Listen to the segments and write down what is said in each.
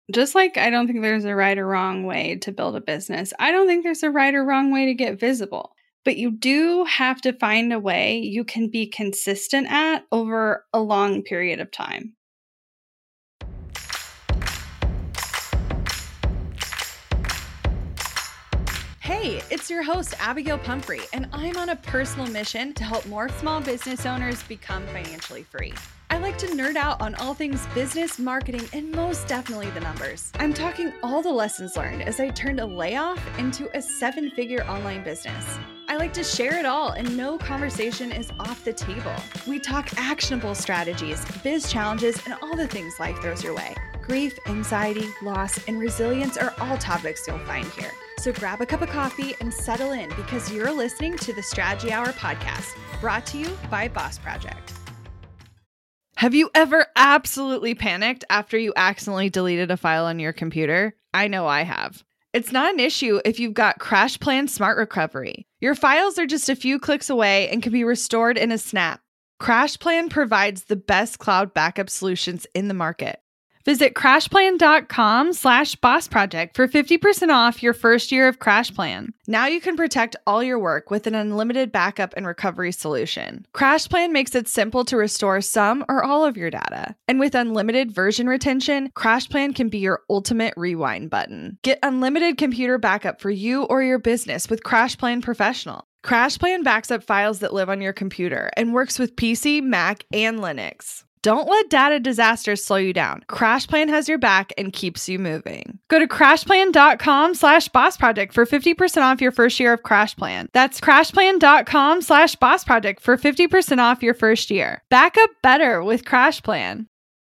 Just like I don't think there's a right or wrong way to build a business, I don't think there's a right or wrong way to get visible. But you do have to find a way you can be consistent at over a long period of time. Hey, it's your host, Abigail Pumphrey, and I'm on a personal mission to help more small business owners become financially free. I like to nerd out on all things business, marketing, and most definitely the numbers. I'm talking all the lessons learned as I turned a layoff into a 7-figure online business. I like to share it all, and no conversation is off the table. We talk actionable strategies, biz challenges, and all the things life throws your way. Grief, anxiety, loss, and resilience are all topics you'll find here. So grab a cup of coffee and settle in because you're listening to the Strategy Hour podcast, brought to you by Boss Project. Have you ever absolutely panicked after you accidentally deleted a file on your computer? I know I have. It's not an issue if you've got CrashPlan Smart Recovery. Your files are just a few clicks away and can be restored in a snap. CrashPlan provides the best cloud backup solutions in the market. Visit crashplan.com/bossproject for 50% off your first year of CrashPlan. Now you can protect all your work with an unlimited backup and recovery solution. CrashPlan makes it simple to restore some or all of your data. And with unlimited version retention, CrashPlan can be your ultimate rewind button. Get unlimited computer backup for you or your business with CrashPlan Professional. CrashPlan backs up files that live on your computer and works with PC, Mac, and Linux. Don't let data disasters slow you down. CrashPlan has your back and keeps you moving. Go to crashplan.com/bossproject for 50% off your first year of CrashPlan. That's crashplan.com/bossproject for 50% off your first year. Back up better with CrashPlan.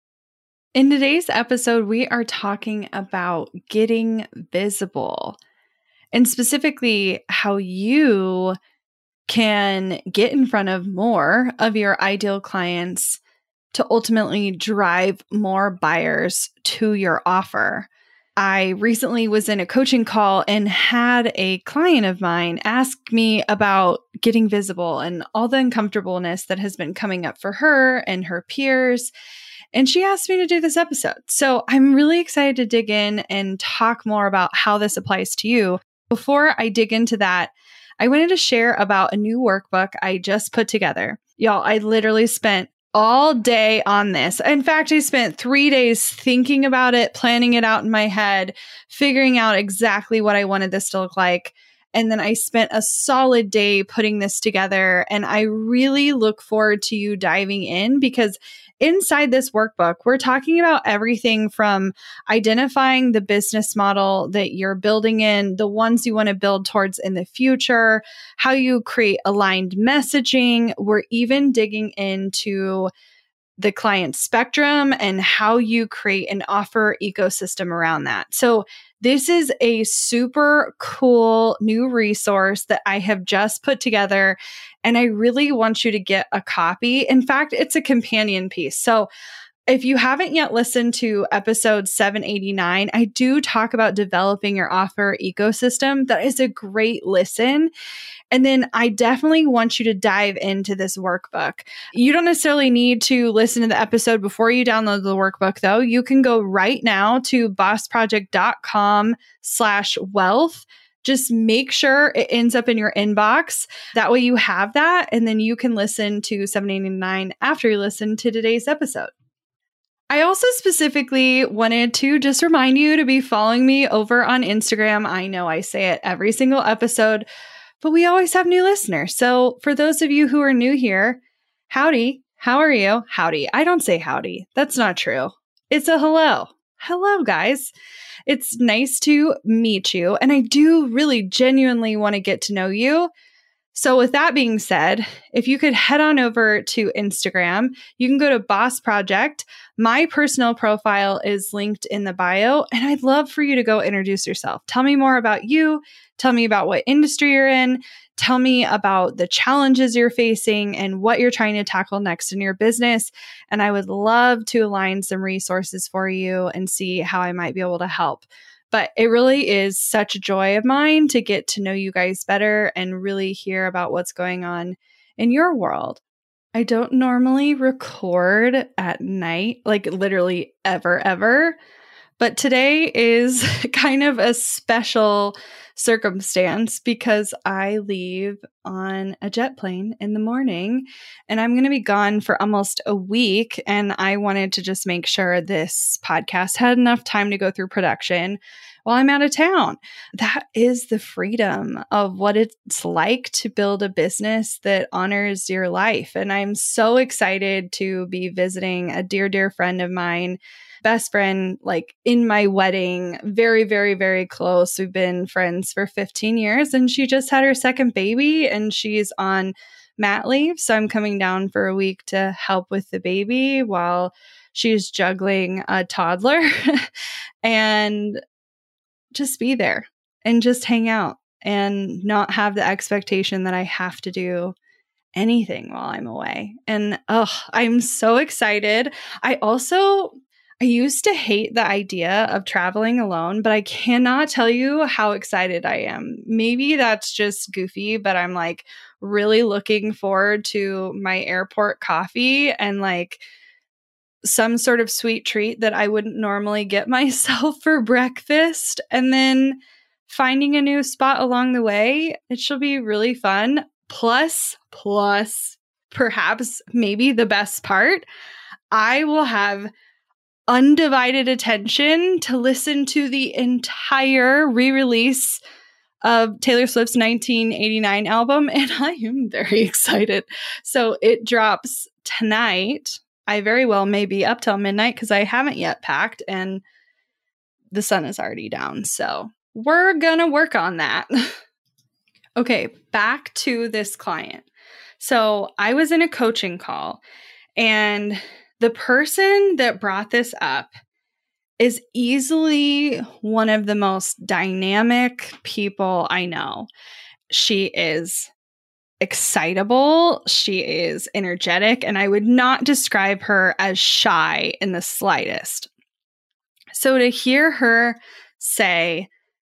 In today's episode, we are talking about getting visible, and specifically how you can get in front of more of your ideal clients to ultimately drive more buyers to your offer. I recently was in a coaching call and had a client of mine ask me about getting visible and all the uncomfortableness that has been coming up for her and her peers. And she asked me to do this episode. So I'm really excited to dig in and talk more about how this applies to you. Before I dig into that, I wanted to share about a new workbook I just put together. Y'all, I literally spent all day on this. In fact, I spent 3 days thinking about it, planning it out in my head, figuring out exactly what I wanted this to look like. And then I spent a solid day putting this together. And I really look forward to you diving in because inside this workbook, we're talking about everything from identifying the business model that you're building in, the ones you want to build towards in the future, how you create aligned messaging. We're even digging into the client spectrum and how you create an offer ecosystem around that. So this is a super cool new resource that I have just put together, and I really want you to get a copy. In fact, it's a companion piece. So if you haven't yet listened to episode 789, I do talk about developing your offer ecosystem. That is a great listen. And then I definitely want you to dive into this workbook. You don't necessarily need to listen to the episode before you download the workbook, though. You can go right now to bossproject.com/wealth. Just make sure it ends up in your inbox. That way you have that, and then you can listen to 789 after you listen to today's episode. I also specifically wanted to just remind you to be following me over on Instagram. I know I say it every single episode, but we always have new listeners. So for those of you who are new here, howdy, how are you? Howdy. I don't say howdy. That's not true. It's a hello. Hello, guys. It's nice to meet you. And I do really genuinely want to get to know you. So with that being said, if you could head on over to Instagram, you can go to Boss Project. My personal profile is linked in the bio, and I'd love for you to go introduce yourself. Tell me more about you. Tell me about what industry you're in. Tell me about the challenges you're facing and what you're trying to tackle next in your business. And I would love to align some resources for you and see how I might be able to help. But it really is such a joy of mine to get to know you guys better and really hear about what's going on in your world. I don't normally record at night, like literally ever. But today is kind of a special circumstance because I leave on a jet plane in the morning and I'm going to be gone for almost a week. And I wanted to just make sure this podcast had enough time to go through production while I'm out of town. That is the freedom of what it's like to build a business that honors your life. And I'm so excited to be visiting a dear, dear friend of mine, best friend, like in my wedding, very, very, very close. We've been friends for 15 years and she just had her second baby and she's on mat leave. So I'm coming down for a week to help with the baby while she's juggling a toddler and just be there and just hang out and not have the expectation that I have to do anything while I'm away. And I'm so excited. I used to hate the idea of traveling alone, but I cannot tell you how excited I am. Maybe that's just goofy, but I'm like really looking forward to my airport coffee and like some sort of sweet treat that I wouldn't normally get myself for breakfast. And then finding a new spot along the way. It should be really fun. Plus, perhaps maybe the best part, I will have undivided attention to listen to the entire re-release of Taylor Swift's 1989 album, and I am very excited. So it drops tonight. I very well may be up till midnight because I haven't yet packed and the sun is already down. So we're going to work on that. Okay, back to this client. So I was in a coaching call and the person that brought this up is easily one of the most dynamic people I know. She is excitable. She is energetic, and I would not describe her as shy in the slightest. So to hear her say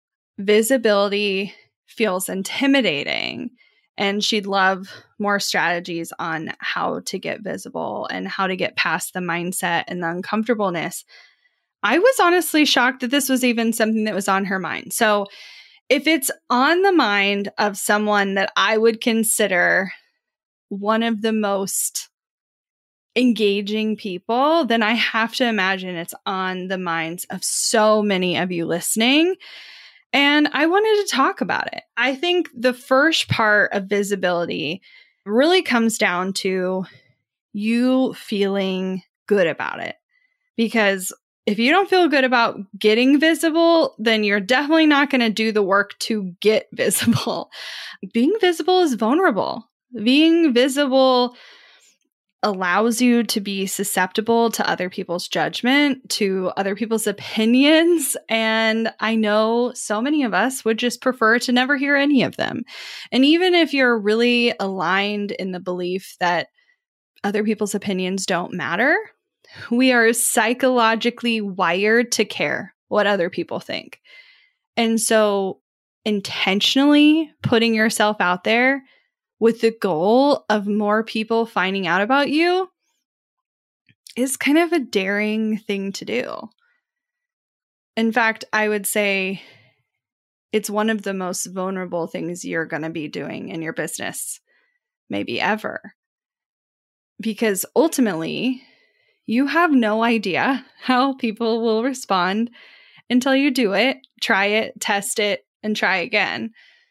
visibility feels intimidating and she'd love more strategies on how to get visible and how to get past the mindset and the uncomfortableness, I was honestly shocked that this was even something that was on her mind. So if it's on the mind of someone that I would consider one of the most engaging people, then I have to imagine it's on the minds of so many of you listening. And I wanted to talk about it. I think the first part of visibility really comes down to you feeling good about it. Because if you don't feel good about getting visible, then you're definitely not going to do the work to get visible. Being visible is vulnerable. Being visible allows you to be susceptible to other people's judgment, to other people's opinions. And I know so many of us would just prefer to never hear any of them. And even if you're really aligned in the belief that other people's opinions don't matter, we are psychologically wired to care what other people think. And so intentionally putting yourself out there with the goal of more people finding out about you is kind of a daring thing to do. In fact, I would say it's one of the most vulnerable things you're going to be doing in your business, maybe ever. Because ultimately, you have no idea how people will respond until you do it, try it, test it, and try again.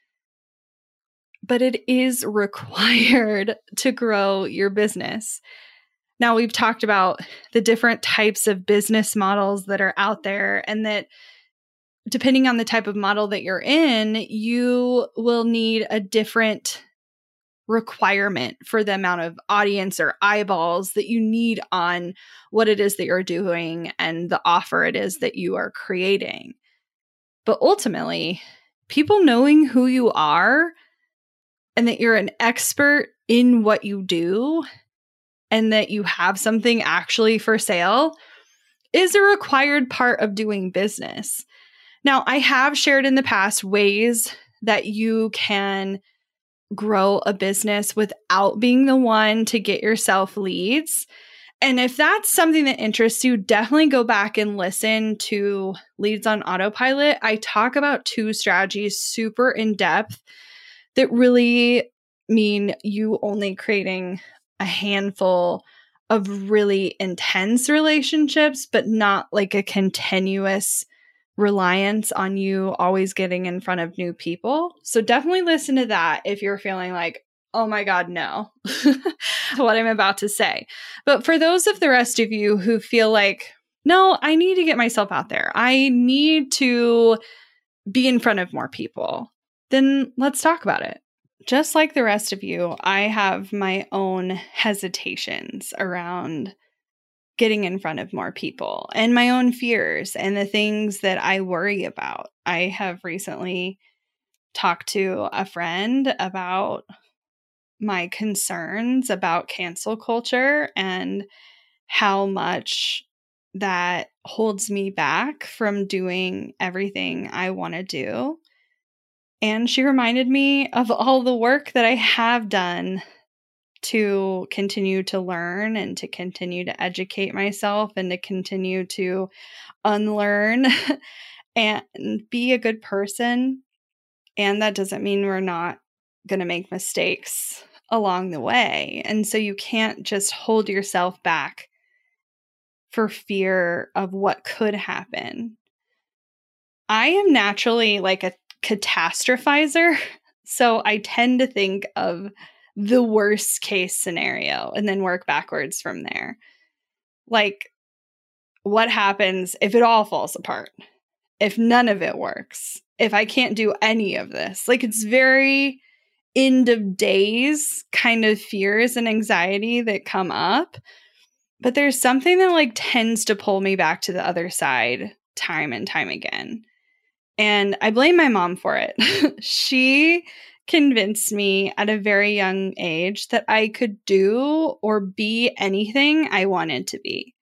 But it is required to grow your business. Now, we've talked about the different types of business models that are out there, and that depending on the type of model that you're in, you will need a different requirement for the amount of audience or eyeballs that you need on what it is that you're doing and the offer it is that you are creating. But ultimately, people knowing who you are and that you're an expert in what you do and that you have something actually for sale is a required part of doing business. Now, I have shared in the past ways that you can grow a business without being the one to get yourself leads. And if that's something that interests you, definitely go back and listen to Leads on Autopilot. I talk about 2 strategies super in depth that really mean you only creating a handful of really intense relationships, but not like a continuous reliance on you always getting in front of new people. So definitely listen to that if you're feeling like, oh my God, no, what I'm about to say. But for those of the rest of you who feel like, no, I need to get myself out there, I need to be in front of more people, then let's talk about it. Just like the rest of you, I have my own hesitations around getting in front of more people and my own fears and the things that I worry about. I have recently talked to a friend about my concerns about cancel culture and how much that holds me back from doing everything I want to do. And she reminded me of all the work that I have done to continue to learn and to continue to educate myself and to continue to unlearn and be a good person. And that doesn't mean we're not going to make mistakes along the way. And so you can't just hold yourself back for fear of what could happen. I am naturally like a catastrophizer. So I tend to think of the worst case scenario and then work backwards from there. Like, what happens if it all falls apart? If none of it works? If I can't do any of this? Like, it's very end of days kind of fears and anxiety that come up. But there's something that like tends to pull me back to the other side time and time again. And I blame my mom for it. She convinced me at a very young age that I could do or be anything I wanted to be.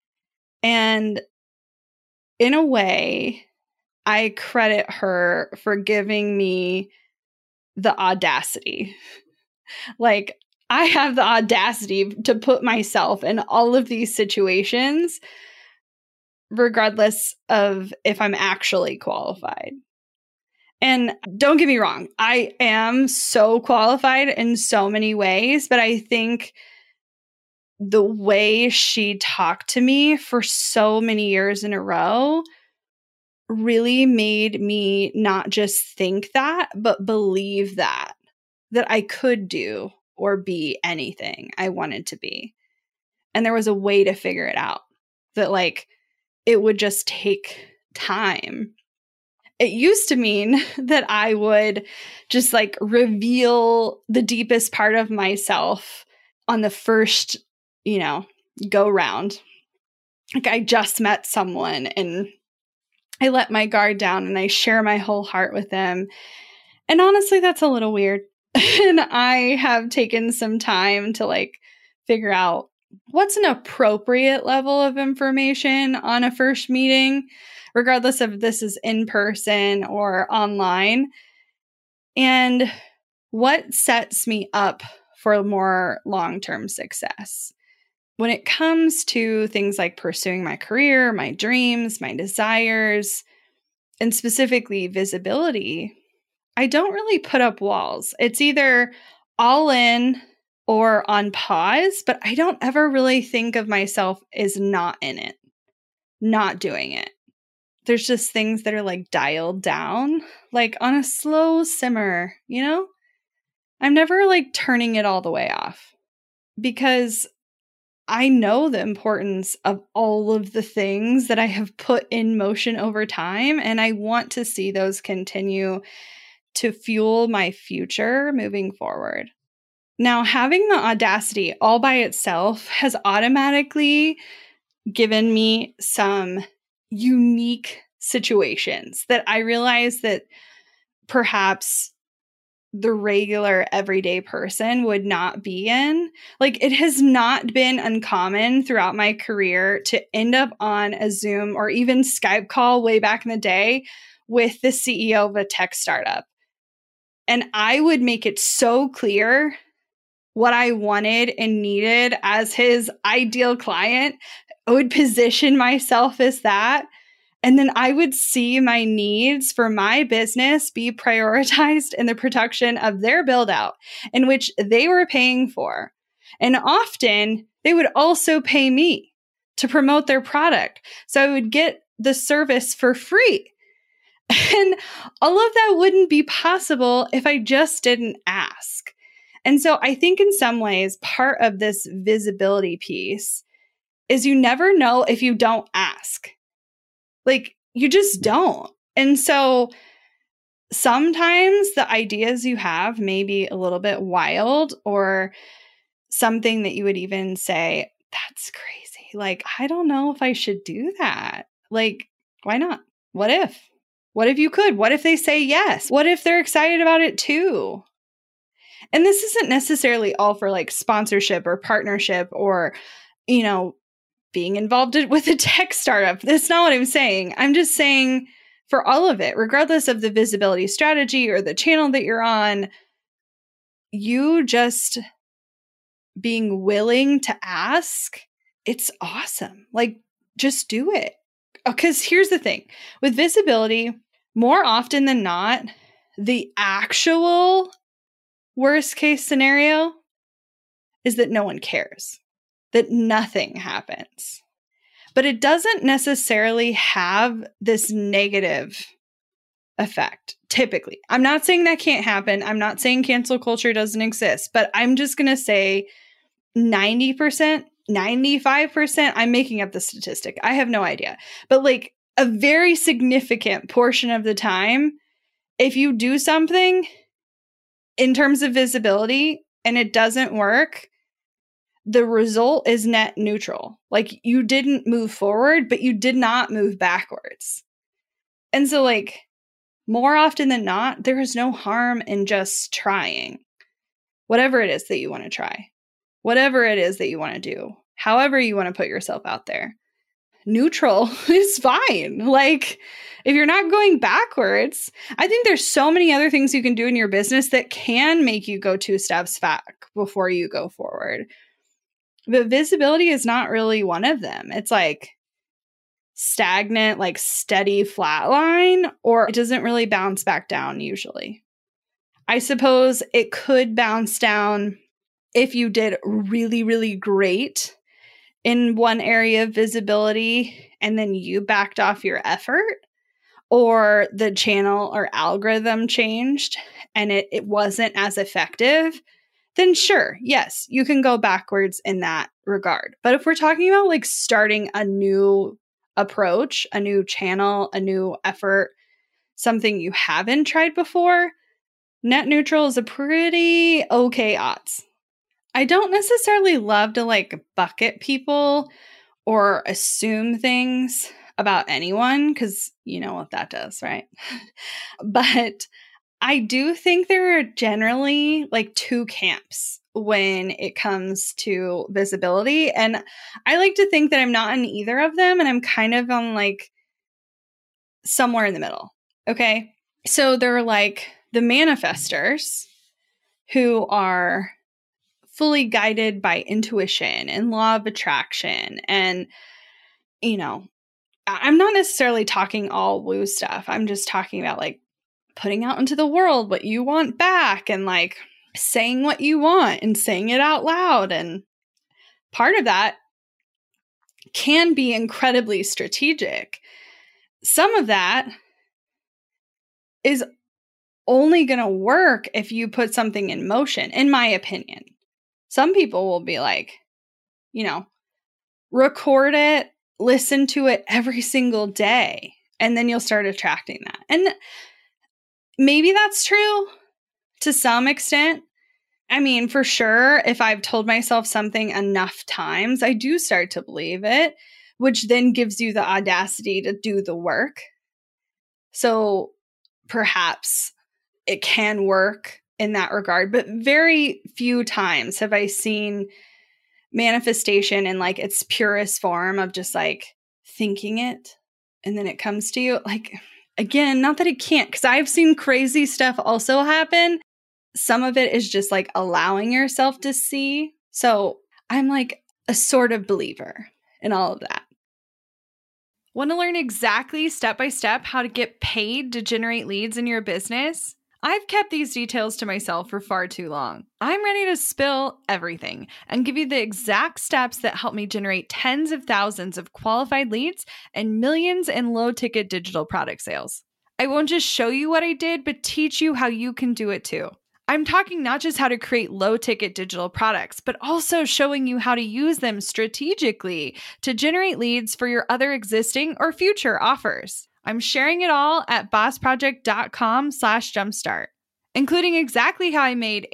And in a way, I credit her for giving me the audacity. Like, I have the audacity to put myself in all of these situations, regardless of if I'm actually qualified. And don't get me wrong, I am so qualified in so many ways, but I think the way she talked to me for so many years in a row really made me not just think that, but believe that I could do or be anything I wanted to be. And there was a way to figure it out, that like it would just take time. It used to mean that I would just like reveal the deepest part of myself on the first, go round. Like, I just met someone and I let my guard down and I share my whole heart with them. And honestly, that's a little weird. And I have taken some time to like figure out what's an appropriate level of information on a first meeting, regardless of if this is in person or online, and what sets me up for more long-term success. When it comes to things like pursuing my career, my dreams, my desires, and specifically visibility, I don't really put up walls. It's either all in or on pause, but I don't ever really think of myself as not in it, not doing it. There's just things that are like dialed down, like on a slow simmer, I'm never like turning it all the way off, because I know the importance of all of the things that I have put in motion over time, and I want to see those continue to fuel my future moving forward. Now, having the audacity all by itself has automatically given me some unique situations that I realize that perhaps the regular everyday person would not be in. Like, it has not been uncommon throughout my career to end up on a Zoom or even Skype call way back in the day with the CEO of a tech startup. And I would make it so clear what I wanted and needed as his ideal client. I would position myself as that. And then I would see my needs for my business be prioritized in the production of their build out, in which they were paying for. And often they would also pay me to promote their product. So I would get the service for free. And all of that wouldn't be possible if I just didn't ask. And so I think in some ways, part of this visibility piece is you never know if you don't ask. Like, you just don't. And so sometimes the ideas you have may be a little bit wild, or something that you would even say, that's crazy. Like, I don't know if I should do that. Like, why not? What if? What if you could? What if they say yes? What if they're excited about it too? And this isn't necessarily all for like sponsorship or partnership or, being involved with a tech startup. That's not what I'm saying. I'm just saying for all of it, regardless of the visibility strategy or the channel that you're on, you just being willing to ask, it's awesome. Like, just do it. Because here's the thing with visibility, more often than not, the actual worst case scenario is that no one cares, that nothing happens. But it doesn't necessarily have this negative effect, typically. I'm not saying that can't happen. I'm not saying cancel culture doesn't exist, but I'm just going to say 90%, 95%, I'm making up the statistic. I have no idea. But like a very significant portion of the time, if you do something in terms of visibility and it doesn't work, the result is net neutral. Like, you didn't move forward, but you did not move backwards. And so like more often than not, there is no harm in just trying whatever it is that you want to try, whatever it is that you want to do, however you want to put yourself out there. Neutral is fine. Like, if you're not going backwards, I think there's so many other things you can do in your business that can make you go 2 steps back before you go forward. But visibility is not really one of them. It's like stagnant, like steady flat line, or it doesn't really bounce back down usually. I suppose it could bounce down if you did really, really great in one area of visibility and then you backed off your effort, or the channel or algorithm changed and it wasn't as effective. Then sure, yes, you can go backwards in that regard. But if we're talking about like starting a new approach, a new channel, a new effort, something you haven't tried before, net neutral is a pretty okay odds. I don't necessarily love to like bucket people or assume things about anyone, because you know what that does, right? But I do think there are generally like 2 camps when it comes to visibility. And I like to think that I'm not in either of them, and I'm kind of on like somewhere in the middle. Okay. So there are like the manifestors who are fully guided by intuition and law of attraction. And, I'm not necessarily talking all woo stuff. I'm just talking about like putting out into the world what you want back and like saying what you want and saying it out loud. And part of that can be incredibly strategic. Some of that is only going to work if you put something in motion, in my opinion. Some people will be like, record it, listen to it every single day, and then you'll start attracting that. And maybe that's true to some extent. I mean, for sure, if I've told myself something enough times, I do start to believe it, which then gives you the audacity to do the work. So perhaps it can work in that regard, but very few times have I seen manifestation in like its purest form of just like thinking it and then it comes to you. Like, again, not that it can't, because I've seen crazy stuff also happen, some of it is just like allowing yourself to see. So I'm like a sort of believer in all of that. Want to learn exactly step by step how to get paid to generate leads in your business? I've kept these details to myself for far too long. I'm ready to spill everything and give you the exact steps that help me generate tens of thousands of qualified leads and millions in low-ticket digital product sales. I won't just show you what I did, but teach you how you can do it too. I'm talking not just how to create low-ticket digital products, but also showing you how to use them strategically to generate leads for your other existing or future offers. I'm sharing it all at bossproject.com/jumpstart, including exactly how I made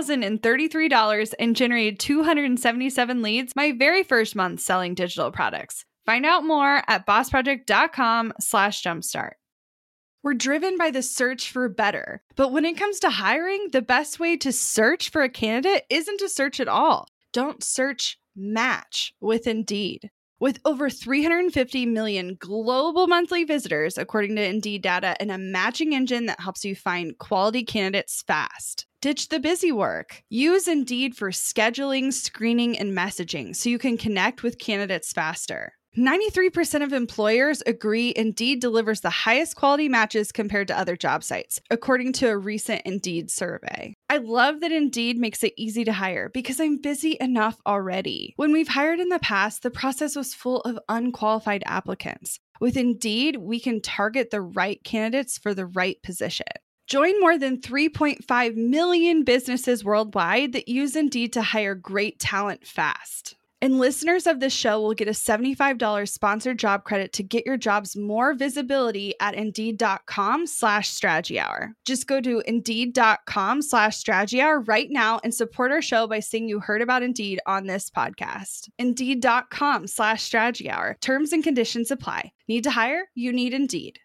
$8,033 and generated 277 leads my very first month selling digital products. Find out more at bossproject.com/jumpstart. We're driven by the search for better, but when it comes to hiring, the best way to search for a candidate isn't to search at all. Don't search, match with Indeed. With over 350 million global monthly visitors, according to Indeed data, and a matching engine that helps you find quality candidates fast. Ditch the busy work. Use Indeed for scheduling, screening, and messaging so you can connect with candidates faster. 93% of employers agree Indeed delivers the highest quality matches compared to other job sites, according to a recent Indeed survey. I love that Indeed makes it easy to hire because I'm busy enough already. When we've hired in the past, the process was full of unqualified applicants. With Indeed, we can target the right candidates for the right position. Join more than 3.5 million businesses worldwide that use Indeed to hire great talent fast. And listeners of this show will get a $75 sponsored job credit to get your jobs more visibility at Indeed.com/Strategy Hour. Just go to Indeed.com/Strategy Hour right now and support our show by saying you heard about Indeed on this podcast. Indeed.com/Strategy Hour. Terms and conditions apply. Need to hire? You need Indeed.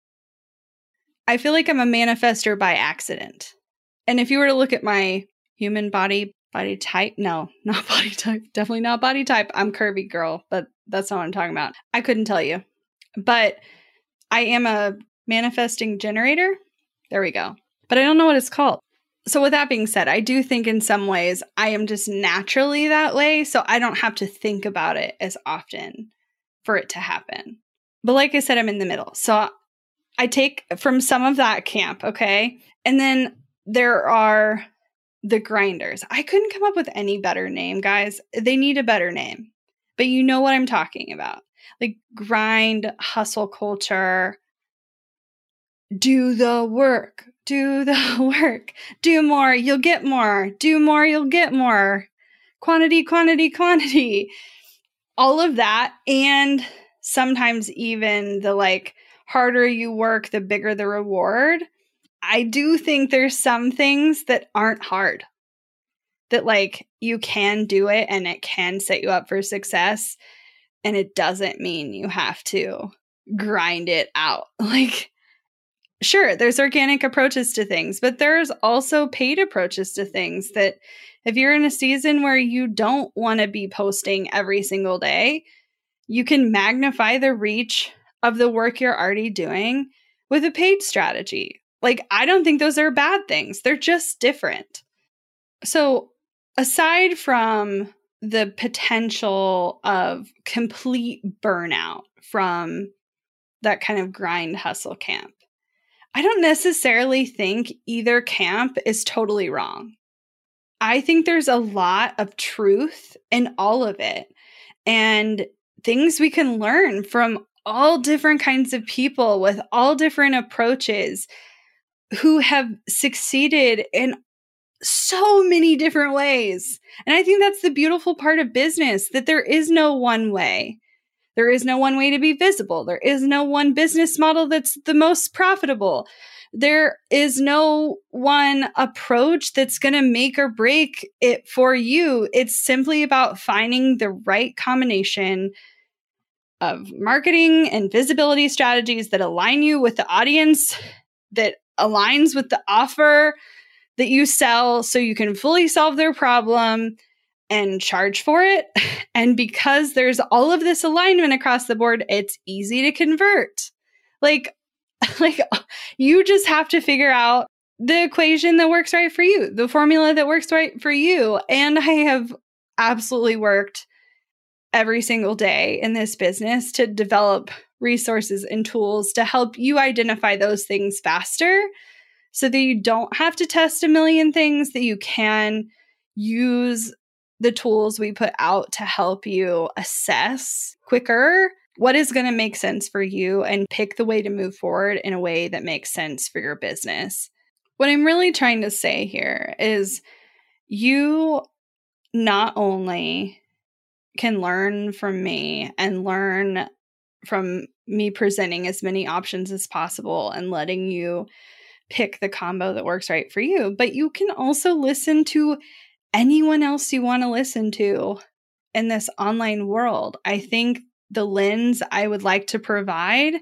I feel like I'm a manifester by accident. And if you were to look at my human body type, no, not body type, definitely not body type. I'm curvy girl, but that's not what I'm talking about. I couldn't tell you, but I am a manifesting generator. There we go. But I don't know what it's called. So with that being said, I do think in some ways I am just naturally that way. So I don't have to think about it as often for it to happen. But like I said, I'm in the middle. So I take from some of that camp. Okay. And then there are the grinders. I couldn't come up with any better name, guys. They need a better name. But you know what I'm talking about. Like grind, hustle culture. Do the work. Do the work. Do more, you'll get more. Do more, you'll get more. Quantity, quantity, quantity. All of that. And sometimes even the like harder you work, the bigger the reward. I do think there's some things that aren't hard, that like you can do it and it can set you up for success. And it doesn't mean you have to grind it out. Like, sure, there's organic approaches to things, but there's also paid approaches to things that if you're in a season where you don't want to be posting every single day, you can magnify the reach of the work you're already doing with a paid strategy. Like, I don't think those are bad things. They're just different. So aside from the potential of complete burnout from that kind of grind hustle camp, I don't necessarily think either camp is totally wrong. I think there's a lot of truth in all of it and things we can learn from all different kinds of people with all different approaches who have succeeded in so many different ways. And I think that's the beautiful part of business, that there is no one way. There is no one way to be visible. There is no one business model that's the most profitable. There is no one approach that's going to make or break it for you. It's simply about finding the right combination of marketing and visibility strategies that align you with the audience, that aligns with the offer that you sell so you can fully solve their problem and charge for it. And because there's all of this alignment across the board, it's easy to convert. Like you just have to figure out the equation that works right for you, the formula that works right for you. And I have absolutely worked every single day in this business to develop resources and tools to help you identify those things faster so that you don't have to test a million things, that you can use the tools we put out to help you assess quicker what is going to make sense for you and pick the way to move forward in a way that makes sense for your business. What I'm really trying to say here is you not only can learn from me and learn from me presenting as many options as possible and letting you pick the combo that works right for you, but you can also listen to anyone else you want to listen to in this online world. I think the lens I would like to provide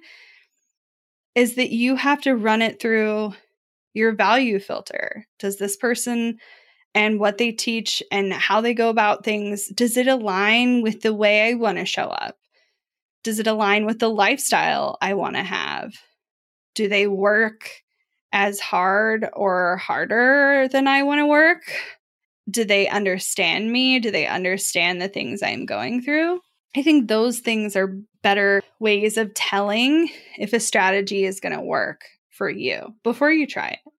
is that you have to run it through your value filter. Does this person and what they teach and how they go about things, does it align with the way I want to show up? Does it align with the lifestyle I want to have? Do they work as hard or harder than I want to work? Do they understand me? Do they understand the things I'm going through? I think those things are better ways of telling if a strategy is going to work for you before you try it.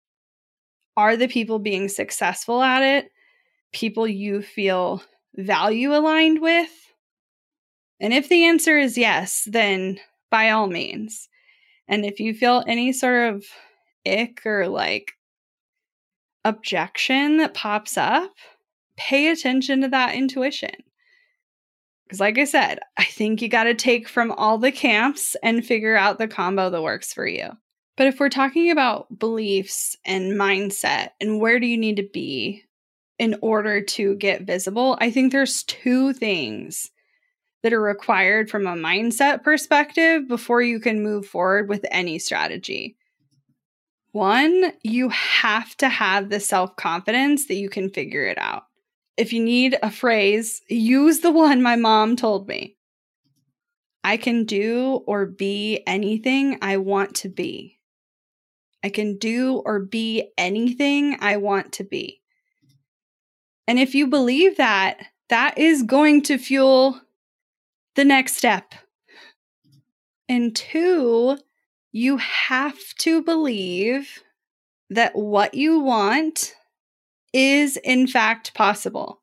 Are the people being successful at it people you feel value aligned with? And if the answer is yes, then by all means. And if you feel any sort of ick or like objection that pops up, pay attention to that intuition. Because like I said, I think you got to take from all the camps and figure out the combo that works for you. But if we're talking about beliefs and mindset and where do you need to be in order to get visible, I think there's two things that are required from a mindset perspective before you can move forward with any strategy. One, you have to have the self-confidence that you can figure it out. If you need a phrase, use the one my mom told me. I can do or be anything I want to be. I can do or be anything I want to be. And if you believe that, that is going to fuel the next step. And two, you have to believe that what you want is in fact possible.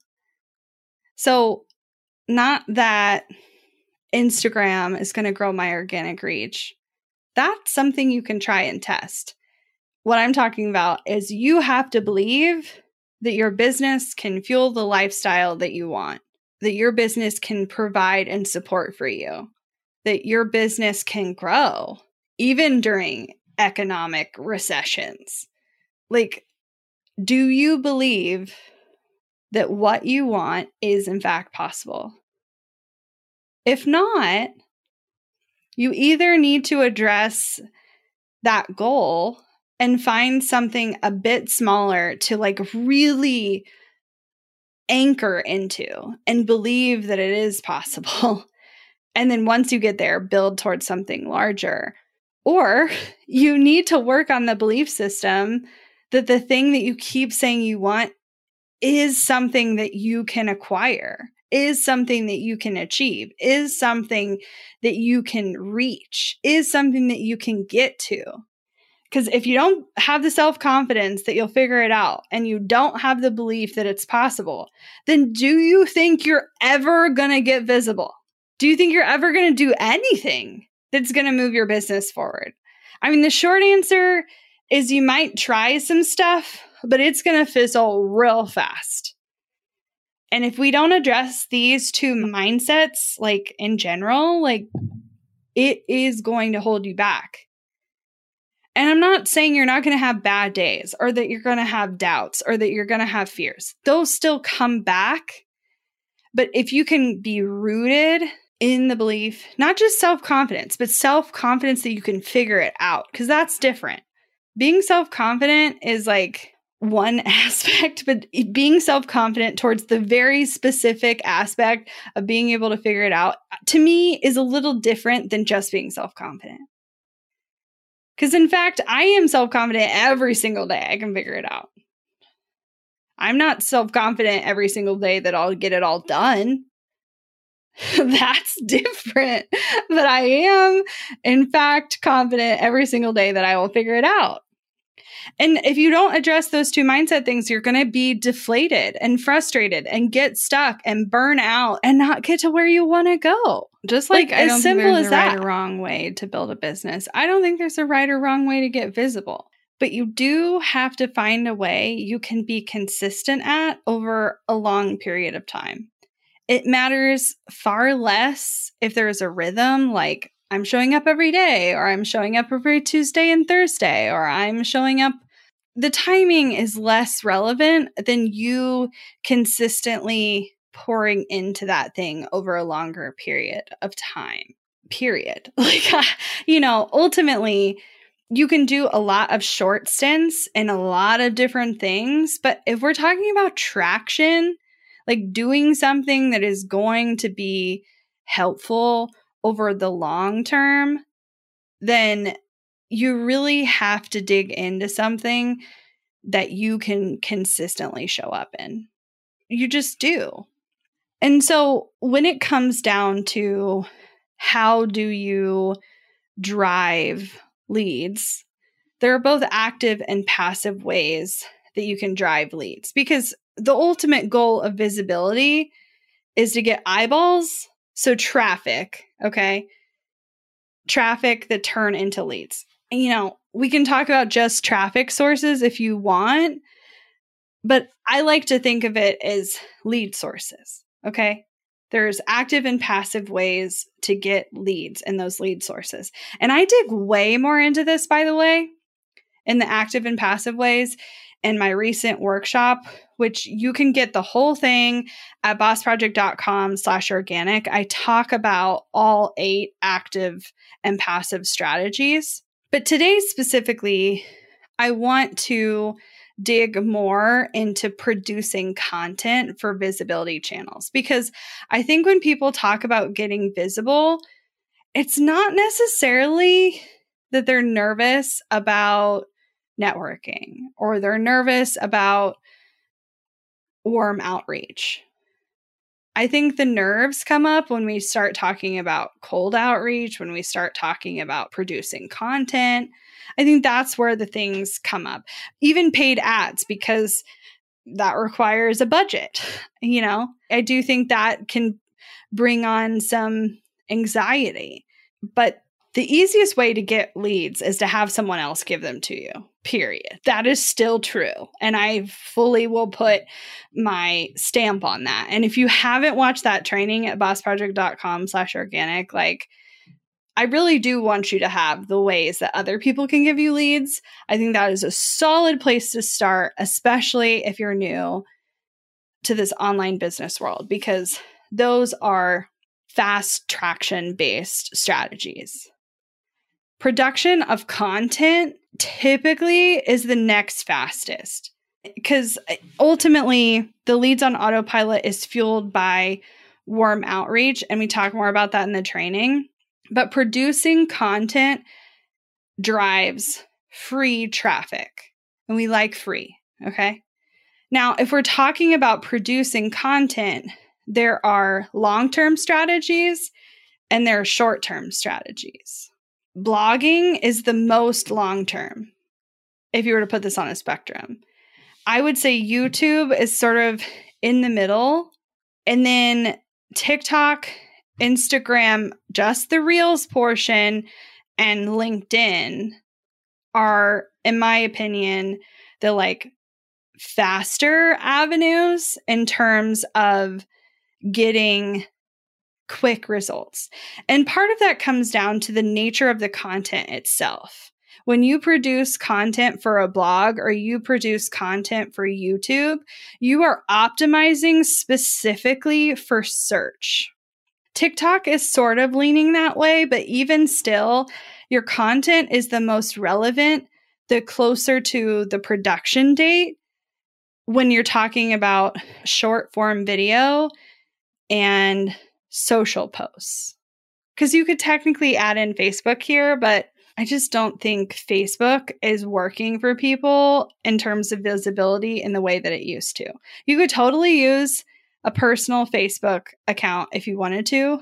So not that Instagram is going to grow my organic reach. That's something you can try and test. What I'm talking about is you have to believe that your business can fuel the lifestyle that you want, that your business can provide and support for you, that your business can grow even during economic recessions. Like, do you believe that what you want is in fact possible? If not, you either need to address that goal and find something a bit smaller to like really anchor into and believe that it is possible. And then once you get there, build towards something larger. Or you need to work on the belief system that the thing that you keep saying you want is something that you can acquire, is something that you can achieve, is something that you can reach, is something that you can get to. Because if you don't have the self-confidence that you'll figure it out and you don't have the belief that it's possible, then do you think you're ever going to get visible? Do you think you're ever going to do anything that's going to move your business forward? I mean, the short answer is you might try some stuff, but it's going to fizzle real fast. And if we don't address these two mindsets, like in general, like it is going to hold you back. And I'm not saying you're not going to have bad days or that you're going to have doubts or that you're going to have fears. Those still come back. But if you can be rooted in the belief, not just self-confidence, but self-confidence that you can figure it out, because that's different. Being self-confident is like one aspect, but being self-confident towards the very specific aspect of being able to figure it out, to me, is a little different than just being self-confident. Because in fact, I am self-confident every single day. I can figure it out. I'm not self-confident every single day that I'll get it all done. That's different. But I am, in fact, confident every single day that I will figure it out. And if you don't address those two mindset things, you're going to be deflated and frustrated and get stuck and burn out and not get to where you want to go. Just like I don't as think simple there's as a right that. or Wrong way to build a business. I don't think there's a right or wrong way to get visible. But you do have to find a way you can be consistent at over a long period of time. It matters far less if there's a rhythm, like I'm showing up every day, or I'm showing up every Tuesday and Thursday, or I'm showing up. The timing is less relevant than you consistently pouring into that thing over a longer period of time, period. Like, ultimately, you can do a lot of short stints in a lot of different things. But if we're talking about traction, like doing something that is going to be helpful over the long term, then you really have to dig into something that you can consistently show up in. You just do. And so when it comes down to how do you drive leads, there are both active and passive ways that you can drive leads, because the ultimate goal of visibility is to get eyeballs. So traffic, okay? Traffic that turn into leads. And, we can talk about just traffic sources if you want, but I like to think of it as lead sources, okay? There's active and passive ways to get leads in those lead sources. And I dig way more into this, by the way, in the active and passive ways in my recent workshop, which you can get the whole thing at bossproject.com/organic. I talk about all 8 active and passive strategies. But today specifically, I want to dig more into producing content for visibility channels, because I think when people talk about getting visible, it's not necessarily that they're nervous about networking or they're nervous about warm outreach. I think the nerves come up when we start talking about cold outreach, when we start talking about producing content. I think that's where the things come up. Even paid ads, because that requires a budget. I do think that can bring on some anxiety. But the easiest way to get leads is to have someone else give them to you, period. That is still true. And I fully will put my stamp on that. And if you haven't watched that training at bossproject.com/organic, I really do want you to have the ways that other people can give you leads. I think that is a solid place to start, especially if you're new to this online business world, because those are fast traction-based strategies. Production of content typically is the next fastest, because ultimately the leads on autopilot is fueled by warm outreach, and we talk more about that in the training. But producing content drives free traffic, and we like free, okay? Now, if we're talking about producing content, there are long-term strategies and there are short-term strategies. Blogging is the most long-term, if you were to put this on a spectrum. I would say YouTube is sort of in the middle, and then TikTok, Instagram, just the Reels portion, and LinkedIn are, in my opinion, the faster avenues in terms of getting quick results. And part of that comes down to the nature of the content itself. When you produce content for a blog or you produce content for YouTube, you are optimizing specifically for search. TikTok is sort of leaning that way, but even still, your content is the most relevant the closer to the production date when you're talking about short form video and social posts. Because you could technically add in Facebook here, but I just don't think Facebook is working for people in terms of visibility in the way that it used to. You could totally use a personal Facebook account if you wanted to.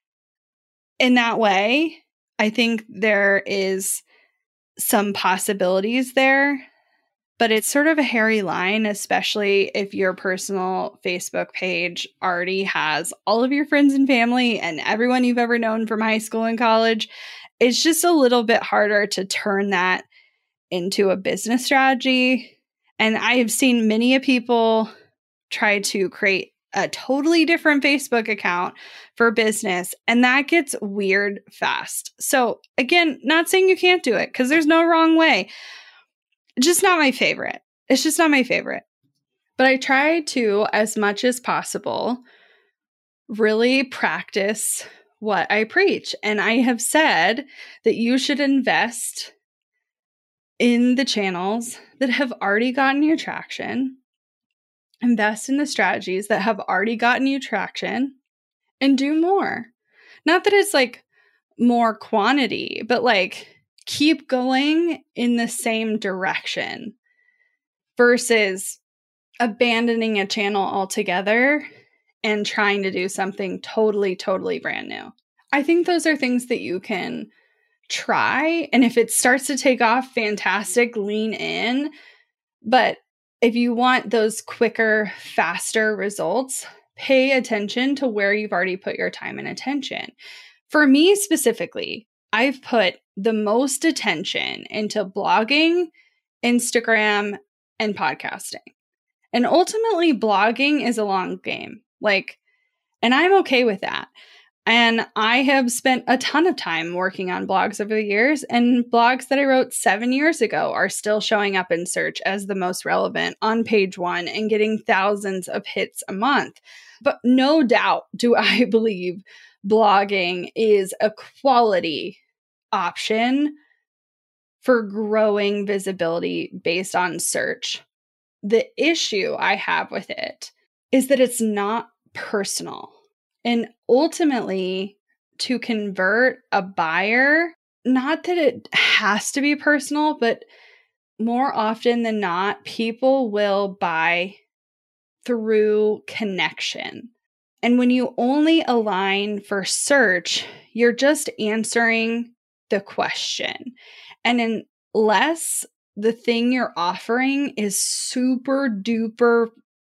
In that way, I think there is some possibilities there, but it's sort of a hairy line, especially if your personal Facebook page already has all of your friends and family and everyone you've ever known from high school and college. It's just a little bit harder to turn that into a business strategy. And I have seen many people try to create a totally different Facebook account for business, and that gets weird fast. So again, not saying you can't do it because there's no wrong way. Just not my favorite. It's just not my favorite. But I try to, as much as possible, really practice what I preach. And I have said that you should invest in the channels that have already gotten you traction, invest in the strategies that have already gotten you traction, and do more. Not that it's like more quantity, but like keep going in the same direction versus abandoning a channel altogether and trying to do something totally, totally brand new. I think those are things that you can try. And if it starts to take off, fantastic, lean in. But if you want those quicker, faster results, pay attention to where you've already put your time and attention. For me specifically, I've put the most attention into blogging, Instagram, and podcasting. And ultimately, blogging is a long game. And I'm okay with that. And I have spent a ton of time working on blogs over the years, and blogs that I wrote 7 years ago are still showing up in search as the most relevant on page one and getting thousands of hits a month. But no doubt do I believe blogging is a quality option for growing visibility based on search. The issue I have with it is that it's not personal. And ultimately, to convert a buyer, not that it has to be personal, but more often than not, people will buy through connection. And when you only align for search, you're just answering the question. And unless the thing you're offering is super duper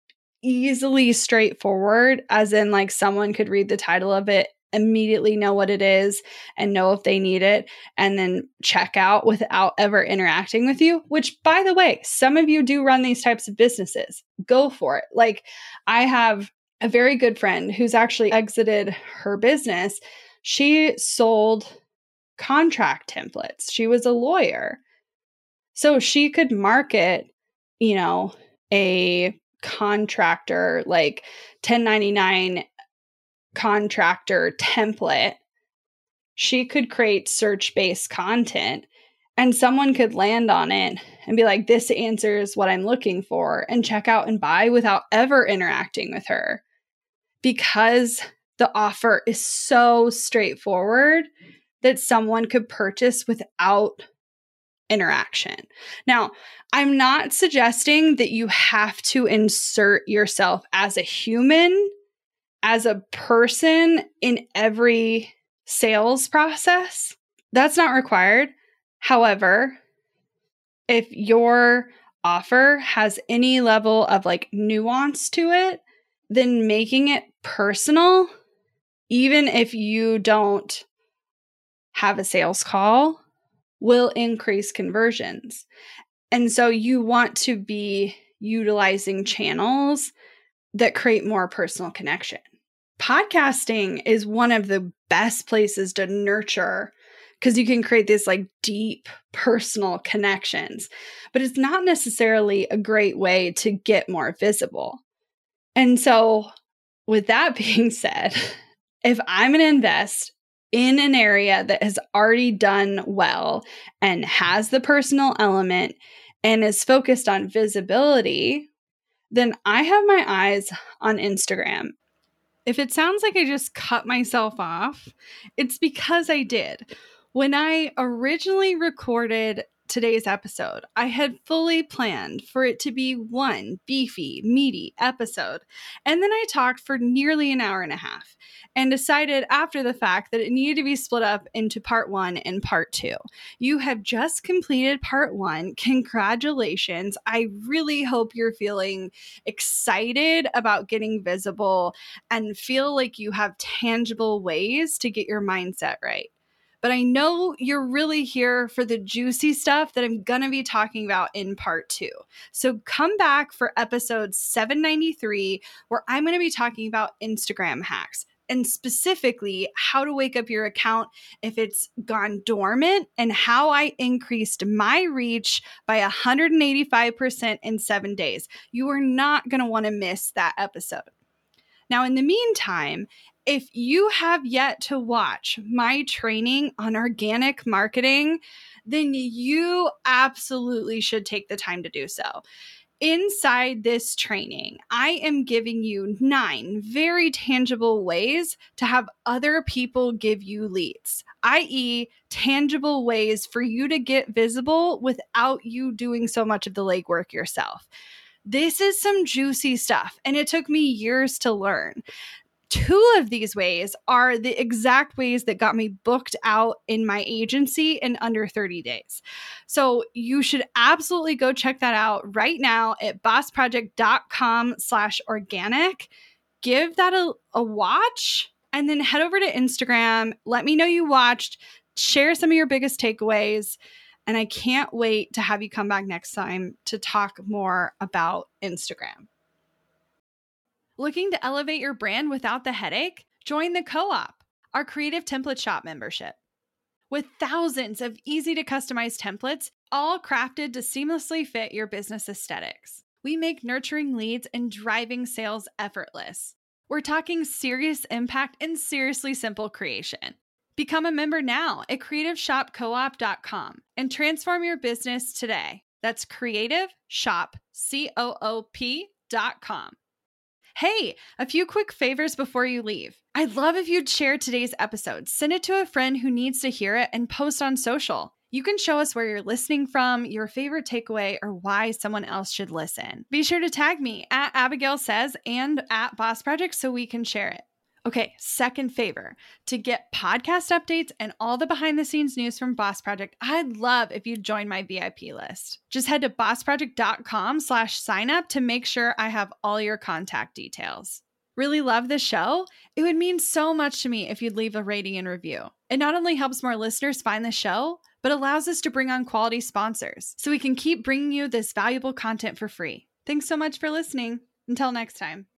easily straightforward, as in like someone could read the title of it, immediately know what it is and know if they need it, and then check out without ever interacting with you, which by the way, some of you do run these types of businesses. Go for it. Like I have a very good friend who's actually exited her business. She sold contract templates. She was a lawyer. So she could market, a contractor, like 1099 contractor template. She could create search-based content and someone could land on it and be like, this answers what I'm looking for, and check out and buy without ever interacting with her, because the offer is so straightforward that someone could purchase without interaction. Now, I'm not suggesting that you have to insert yourself as a human, as a person in every sales process. That's not required. However, if your offer has any level of like nuance to it, then making it personal, even if you don't have a sales call, will increase conversions. And so you want to be utilizing channels that create more personal connection. Podcasting is one of the best places to nurture, because you can create this like deep personal connections, but it's not necessarily a great way to get more visible. And so with that being said, if I'm going to invest in an area that has already done well and has the personal element and is focused on visibility, then I have my eyes on Instagram. If it sounds like I just cut myself off, it's because I did. When I originally recorded today's episode, I had fully planned for it to be one beefy, meaty episode. And then I talked for nearly an hour and a half and decided after the fact that it needed to be split up into part 1 and part 2. You have just completed part 1. Congratulations. I really hope you're feeling excited about getting visible and feel like you have tangible ways to get your mindset right. But I know you're really here for the juicy stuff that I'm going to be talking about in part 2. So come back for episode 793, where I'm going to be talking about Instagram hacks and specifically how to wake up your account if it's gone dormant and how I increased my reach by 185% in 7 days. You are not going to want to miss that episode. Now, in the meantime, if you have yet to watch my training on organic marketing, then you absolutely should take the time to do so. Inside this training, I am giving you 9 very tangible ways to have other people give you leads, i.e., tangible ways for you to get visible without you doing so much of the legwork yourself. This is some juicy stuff, and it took me years to learn. 2 of these ways are the exact ways that got me booked out in my agency in under 30 days. So you should absolutely go check that out right now at bossproject.com/organic. Give that a watch and then head over to Instagram. Let me know you watched. Share some of your biggest takeaways. And I can't wait to have you come back next time to talk more about Instagram. Looking to elevate your brand without the headache? Join the Co-op, our creative template shop membership. With thousands of easy to customize templates, all crafted to seamlessly fit your business aesthetics, we make nurturing leads and driving sales effortless. We're talking serious impact and seriously simple creation. Become a member now at creativeshopcoop.com and transform your business today. That's creativeshopcoop.com. Hey, a few quick favors before you leave. I'd love if you'd share today's episode, send it to a friend who needs to hear it, and post on social. You can show us where you're listening from, your favorite takeaway, or why someone else should listen. Be sure to tag me at Abigail Says and at Boss Project so we can share it. Okay, second favor, to get podcast updates and all the behind the scenes news from Boss Project, I'd love if you'd join my VIP list. Just head to bossproject.com/sign up to make sure I have all your contact details. Really love the show? It would mean so much to me if you'd leave a rating and review. It not only helps more listeners find the show, but allows us to bring on quality sponsors so we can keep bringing you this valuable content for free. Thanks so much for listening. Until next time.